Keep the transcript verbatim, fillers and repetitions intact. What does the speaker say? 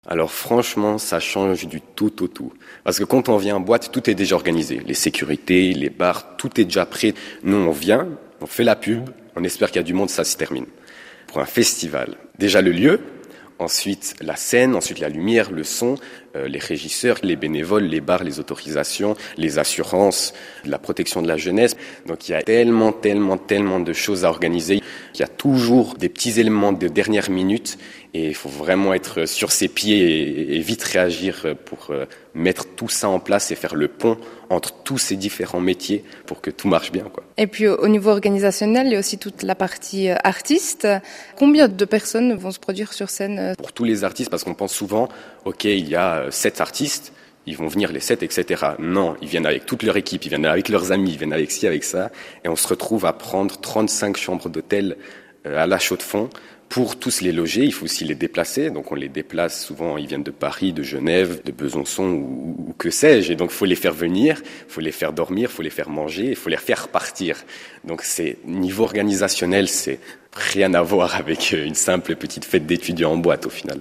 Alors franchement, ça change du tout au tout. Parce que quand on vient en boîte, tout est déjà organisé. Les sécurités, les bars, tout est déjà prêt. Nous, on vient, on fait la pub, on espère qu'il y a du monde, ça se termine. Pour un festival, déjà le lieu, ensuite la scène, ensuite la lumière, le son, euh, les régisseurs, les bénévoles, les bars, les autorisations, les assurances, la protection de la jeunesse. Donc il y a tellement, tellement, tellement de choses à organiser. Il y a toujours des petits éléments de dernière minute et il faut vraiment être sur ses pieds et, et vite réagir pour euh, mettre tout ça en place et faire le pont entre tous ces différents métiers pour que tout marche bien, quoi. Et puis au niveau organisationnel, il y a aussi toute la partie artiste. Combien de personnes vont se produire sur scène? Pour tous les artistes, parce qu'on pense souvent, ok, il y a sept artistes, ils vont venir les sept, et cetera. Non, ils viennent avec toute leur équipe, ils viennent avec leurs amis, ils viennent avec ci, avec ça, et on se retrouve à prendre trente-cinq chambres d'hôtel à la Chaux-de-Fonds. Pour tous les loger, il faut aussi les déplacer. Donc on les déplace souvent, ils viennent de Paris, de Genève, de Besançon ou, ou que sais-je. Et donc il faut les faire venir, il faut les faire dormir, il faut les faire manger, il faut les faire repartir. Donc c'est niveau organisationnel, c'est rien à voir avec une simple petite fête d'étudiants en boîte au final.